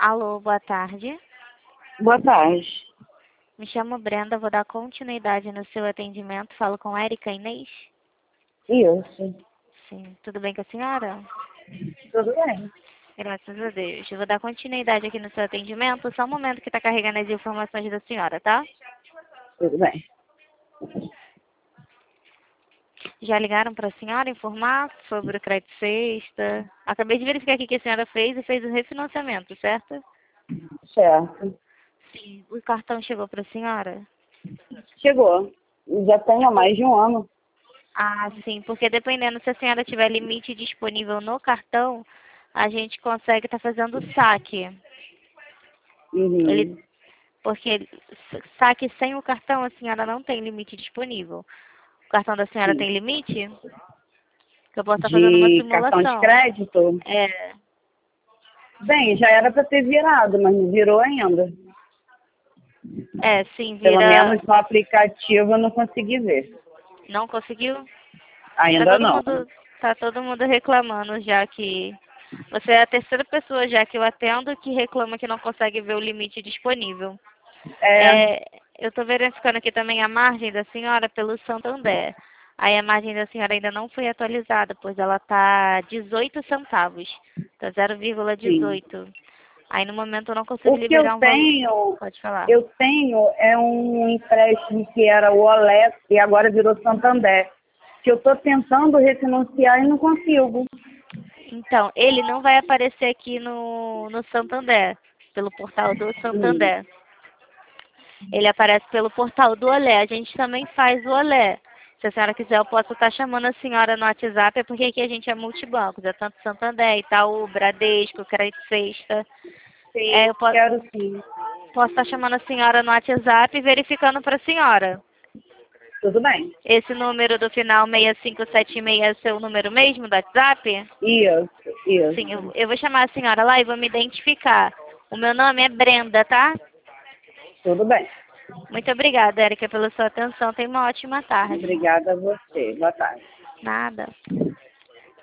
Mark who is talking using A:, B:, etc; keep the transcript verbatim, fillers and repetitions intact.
A: Alô, boa tarde.
B: Boa tarde.
A: Me chamo Brenda, vou dar continuidade no seu atendimento. Falo com Érica Inês?
B: Isso.
A: Sim. Tudo bem com a senhora?
B: Tudo bem.
A: Graças a Deus. Eu vou dar continuidade aqui no seu atendimento. Só um momento que está carregando as informações da senhora, tá?
B: Tudo bem.
A: Já ligaram para a senhora informar sobre o crédito sexta? Acabei de verificar aqui que a senhora fez e fez o refinanciamento, certo?
B: Certo.
A: Sim. O cartão chegou para a senhora?
B: Chegou. Já tem há mais de um ano.
A: Ah, sim, porque dependendo se a senhora tiver limite disponível no cartão, a gente consegue estar fazendo o saque. Ele,
B: Uhum.
A: porque saque sem o cartão, a senhora não tem limite disponível. O cartão da senhora
B: Sim.
A: tem limite? Que eu posso estar fazendo uma
B: De cartão de
A: simulação.
B: crédito?
A: É,
B: Bem, já era para ter virado, mas não virou ainda.
A: é, sim,
B: Pelo
A: vira.
B: menos no aplicativo eu não consegui ver.
A: Não conseguiu? Tá
B: Ainda
A: todo
B: não.
A: mundo, tá todo mundo reclamando já que você é a terceira pessoa já que eu atendo que reclama que não consegue ver o limite disponível.
B: É,
A: É, eu estou verificando aqui também a margem da senhora pelo Santander. Aí a margem da senhora ainda não foi atualizada, pois ela está dezoito centavos. Está zero vírgula
B: sim.
A: dezoito. Aí no momento eu não consigo
B: O que eu
A: liberar um valor.
B: tenho,
A: Pode falar.
B: eu tenho é um empréstimo que era o Olé e agora virou Santander. Que eu estou tentando refinanciar e não consigo.
A: Então, ele não vai aparecer aqui no, no Santander, pelo portal do
B: Hum.
A: Santander. Ele aparece pelo portal do Olé. A gente também faz o Olé. Se a senhora quiser, eu posso estar chamando a senhora no WhatsApp, é porque aqui a gente é multibanco, é tanto Santander, Itaú, Bradesco, Crédito Sexta. É,
B: Sim,
A: eu posso,
B: quero sim.
A: posso estar chamando a senhora no WhatsApp e verificando para a senhora.
B: Tudo bem.
A: Esse número do final seis cinco sete seis é seu número mesmo do WhatsApp?
B: Isso,
A: Sim, eu,
B: isso.
A: eu vou chamar a senhora lá e vou me identificar. O meu nome é Brenda, tá?
B: Tudo bem.
A: Muito obrigada, Érica, pela sua atenção. Tenha uma ótima tarde.
B: Obrigada a você. Boa tarde.
A: Nada.